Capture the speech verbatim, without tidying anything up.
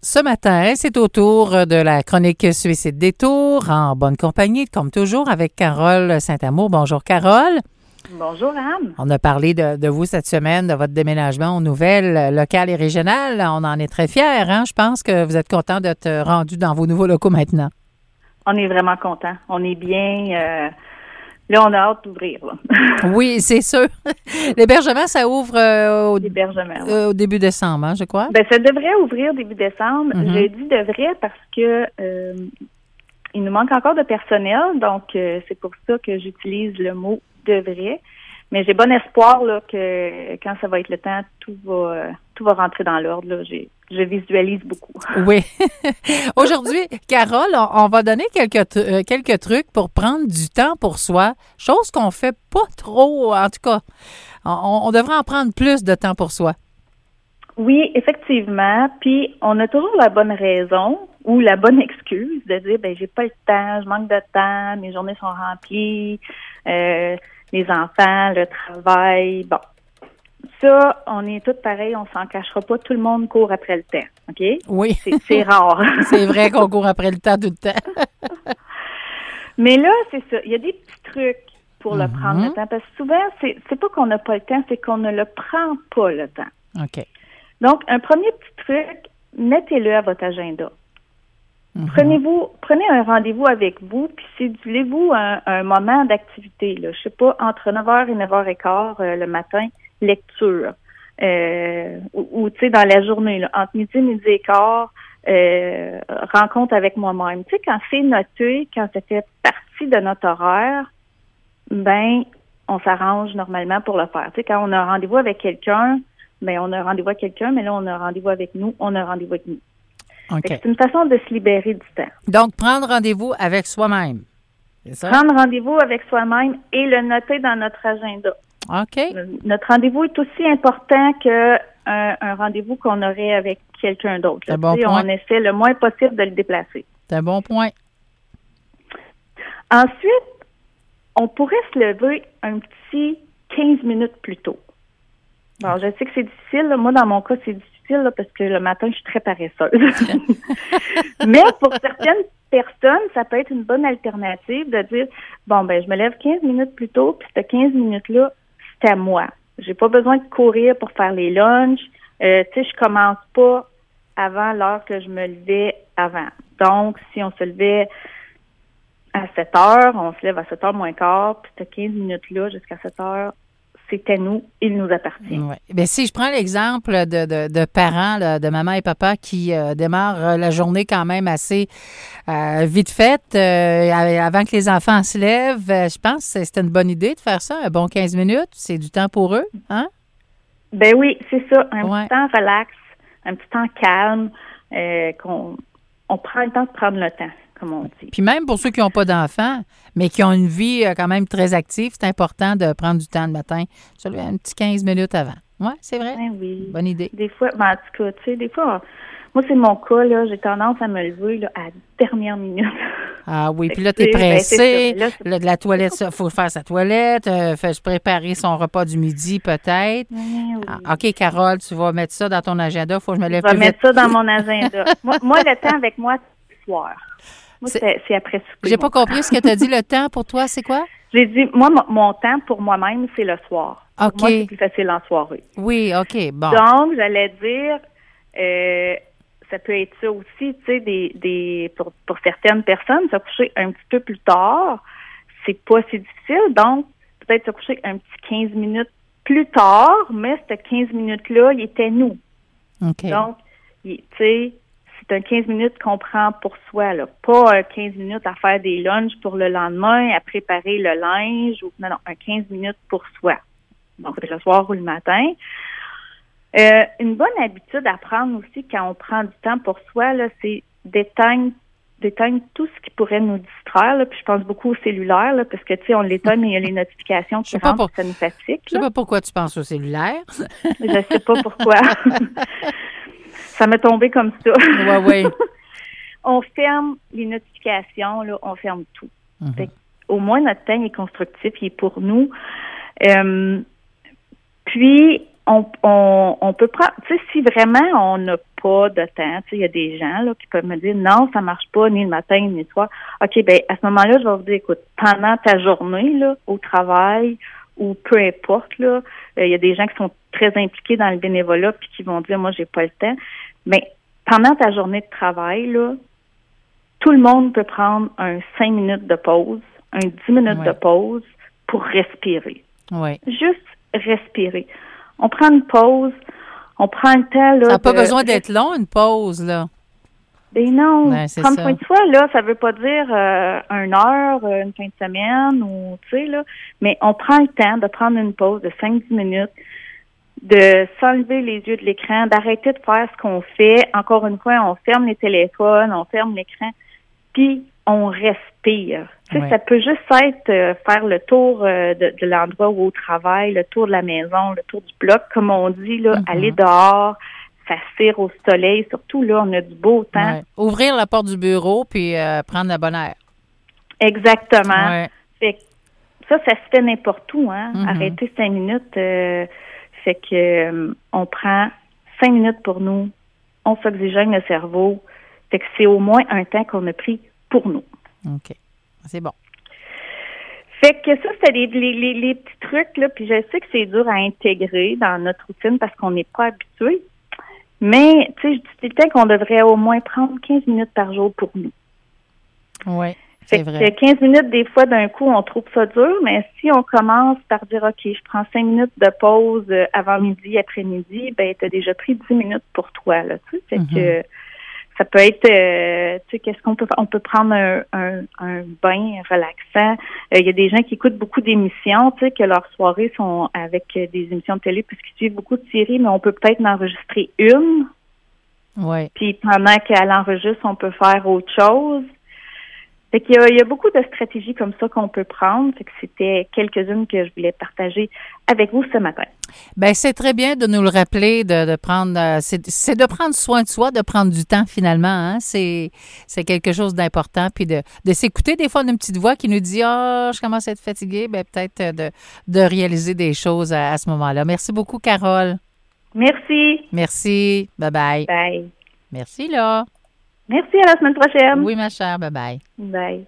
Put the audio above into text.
Ce matin, c'est au tour de la chronique Suicide Détour, en bonne compagnie, comme toujours, avec Carole Saint-Amour. Bonjour, Carole. Bonjour, Anne. On a parlé de, de vous cette semaine, de votre déménagement aux nouvelles locales et régionales. On en est très fiers, hein? Je pense que vous êtes content d'être rendu dans vos nouveaux locaux maintenant. On est vraiment content. On est bien... Euh... Là, on a hâte d'ouvrir. Là. Oui, c'est sûr. L'hébergement, ça ouvre euh, au, L'hébergement, euh, au début décembre, hein, je crois. Ben, ça devrait ouvrir début décembre. Mm-hmm. J'ai dit devrait parce que euh, il nous manque encore de personnel, donc euh, c'est pour ça que j'utilise le mot devrait. Mais j'ai bon espoir là, que quand ça va être le temps, tout va euh, tout va rentrer dans l'ordre. Là. J'ai, je visualise beaucoup. Oui. Aujourd'hui, Carole, on, on va donner quelques, euh, quelques trucs pour prendre du temps pour soi, chose qu'on fait pas trop, en tout cas. On, on devrait en prendre plus de temps pour soi. Oui, effectivement. Puis, on a toujours la bonne raison ou la bonne excuse de dire, ben j'ai pas le temps, je manque de temps, mes journées sont remplies, euh, les enfants, le travail, bon. Ça, on est tous pareils, on s'en cachera pas, tout le monde court après le temps, OK? Oui. C'est, c'est rare. C'est vrai qu'on court après le temps tout le temps. Mais là, c'est ça, il y a des petits trucs pour mm-hmm. le prendre le temps, parce que souvent, c'est, c'est pas qu'on n'a pas le temps, c'est qu'on ne le prend pas le temps. OK. Donc, un premier petit truc, mettez-le à votre agenda. Mm-hmm. Prenez-vous, prenez un rendez-vous avec vous, puis cédulez-vous un, un moment d'activité. Là. Je sais pas, entre neuf heures et neuf heures quinze euh, le matin, lecture. Euh, ou, ou tu sais, dans la journée, là, entre midi et midi et quart, euh, rencontre avec moi-même. Tu sais, quand c'est noté, quand ça fait partie de notre horaire, ben, on s'arrange normalement pour le faire. Tu sais, quand on a un rendez-vous avec quelqu'un, ben, on a un rendez-vous avec quelqu'un, mais là, on a un rendez-vous avec nous, on a un rendez-vous avec nous. Okay. C'est une façon de se libérer du temps. Donc, prendre rendez-vous avec soi-même, c'est ça? Prendre rendez-vous avec soi-même et le noter dans notre agenda. OK. Le, notre rendez-vous est aussi important qu'un un rendez-vous qu'on aurait avec quelqu'un d'autre. C'est un bon point. On essaie le moins possible de le déplacer. C'est un bon point. Ensuite, on pourrait se lever un petit quinze minutes plus tôt. Alors, je sais que c'est difficile. Là. Moi, dans mon cas, c'est difficile là, parce que le matin, je suis très paresseuse. Mais pour certaines personnes, ça peut être une bonne alternative de dire, bon, ben, je me lève quinze minutes plus tôt, puis ces quinze minutes-là, c'est à moi. J'ai pas besoin de courir pour faire les lunchs. Euh, tu sais, je commence pas avant l'heure que je me levais avant. Donc, si on se levait à sept heures, on se lève à sept heures moins quart, puis ces quinze minutes-là, jusqu'à sept heures, c'est à nous, il nous appartient. Ouais. Bien, si je prends l'exemple de, de, de parents, là, de maman et papa qui euh, démarrent la journée quand même assez euh, vite faite, euh, avant que les enfants se lèvent, euh, je pense que c'était une bonne idée de faire ça, un bon quinze minutes, c'est du temps pour eux, hein? Ben oui, c'est ça, un ouais. petit temps relax, un petit temps calme, euh, qu'on on prend le temps de prendre le temps, comme on dit. Puis même pour ceux qui n'ont pas d'enfants, mais qui ont une vie quand même très active, c'est important de prendre du temps le matin. Je le fais un petit quinze minutes avant. Oui, c'est vrai. Ben oui. Bonne idée. Des fois, ben en tout cas, tu sais, des fois, moi, c'est mon cas, là, j'ai tendance à me lever là, à la dernière minute. Ah oui, puis là, tu es pressé. Ben, là, de la toilette, il faut faire sa toilette, euh, faire préparer son repas du midi, peut-être. Oui, oui. Ah, OK, Carole, tu vas mettre ça dans ton agenda. Il faut que je me lève je plus vite. Je vais mettre ça dans mon agenda. moi, moi, le temps avec moi, c'est le soir. Moi, c'est, c'est, c'est après souper. J'ai pas compris ce que tu as dit. Le temps pour toi, c'est quoi? J'ai dit, moi, mon, mon temps pour moi-même, c'est le soir. OK. Pour moi, c'est plus facile en soirée. Oui, OK, bon. Donc, j'allais dire, euh, ça peut être ça aussi, tu sais, des, des, pour, pour certaines personnes, se coucher un petit peu plus tard, c'est pas si difficile. Donc, peut-être se coucher un petit quinze minutes plus tard, mais ce quinze minutes-là, il était nous. OK. Donc, tu sais, c'est un quinze minutes qu'on prend pour soi, là. Pas un quinze minutes à faire des lunchs pour le lendemain, à préparer le linge. Ou, non, non, un quinze minutes pour soi. Donc, peut-être le soir ou le matin. Euh, une bonne habitude à prendre aussi quand on prend du temps pour soi, là, c'est d'éteindre, d'éteindre tout ce qui pourrait nous distraire. Là. Puis je pense beaucoup au cellulaire, là, parce que, tu sais, on l'éteint, mais il y a les notifications qui rentrent, pour... ça nous fatigue. Je sais pas pourquoi tu penses au cellulaire. Je sais pas pourquoi. Ça m'est tombé comme ça. Oui, oui. On ferme les notifications, là, on ferme tout. Mm-hmm. Fait, au moins, notre temps est constructif, il est pour nous. Euh, puis, on, on, on peut prendre, tu sais, si vraiment on n'a pas de temps. Tu sais, il y a des gens là qui peuvent me dire non, ça marche pas ni le matin ni le soir. OK, ben à ce moment-là, je vais vous dire, écoute, pendant ta journée là, au travail ou peu importe là, il y a des gens qui sont très impliqués dans le bénévolat puis qui vont dire moi j'ai pas le temps. Mais pendant ta journée de travail là, tout le monde peut prendre un cinq minutes de pause, un dix minutes ouais. de pause pour respirer. Oui. Juste respirer. On prend une pause, on prend le temps. Là, ça n'a pas de... besoin d'être long, une pause, là. Ben non. Ouais, prendre ça. soin de soi, là, ça veut pas dire euh, une heure, une fin de semaine, ou tu sais, là. Mais on prend le temps de prendre une pause de cinq dix minutes, de s'enlever les yeux de l'écran, d'arrêter de faire ce qu'on fait. Encore une fois, on ferme les téléphones, on ferme l'écran, puis on respire. Tu sais, ouais. ça peut juste être euh, faire le tour euh, de, de l'endroit où on travaille, le tour de la maison, le tour du bloc, comme on dit, là, mm-hmm. aller dehors, s'asseoir au soleil. Surtout, là, on a du beau temps. Ouais. Ouvrir la porte du bureau puis euh, prendre la bonne air. Exactement. Ouais. Fait que ça, ça se fait n'importe où, hein. Mm-hmm. Arrêter cinq minutes, euh, fait que euh, on prend cinq minutes pour nous, on s'oxygène le cerveau. Fait que c'est au moins un temps qu'on a pris pour nous. OK. C'est bon. Fait que ça, c'était les, les, les, les petits trucs, là, puis je sais que c'est dur à intégrer dans notre routine parce qu'on n'est pas habitué. Mais, tu sais, je dis tout le temps qu'on devrait au moins prendre quinze minutes par jour pour nous. Oui, c'est fait vrai. Que quinze minutes, des fois, d'un coup, on trouve ça dur, mais si on commence par dire, OK, je prends cinq minutes de pause avant midi, après-midi, ben, tu as déjà pris dix minutes pour toi, là, tu sais. Fait mm-hmm. que ça peut être, euh, tu sais, qu'est-ce qu'on peut faire? On peut prendre un, un, un bain relaxant. Il euh, y a des gens qui écoutent beaucoup d'émissions, tu sais, que leurs soirées sont avec des émissions de télé puisqu'ils suivent beaucoup de séries, mais on peut peut-être en enregistrer une. Oui. Puis pendant qu'elle enregistre, on peut faire autre chose. Fait qu'il y a, il y a beaucoup de stratégies comme ça qu'on peut prendre. Fait que c'était quelques-unes que je voulais partager avec vous ce matin. Bien, c'est très bien de nous le rappeler, de, de prendre, euh, c'est, c'est de prendre soin de soi, de prendre du temps finalement. Hein? C'est, c'est quelque chose d'important. Puis de, de s'écouter, des fois, on a une petite voix qui nous dit « Ah, oh, je commence à être fatiguée. » Bien, peut-être de, de réaliser des choses à, à ce moment-là. Merci beaucoup, Carole. Merci. Merci. Bye-bye. Bye. Merci, là. Merci, à la semaine prochaine. Oui, ma chère. Bye-bye. Bye.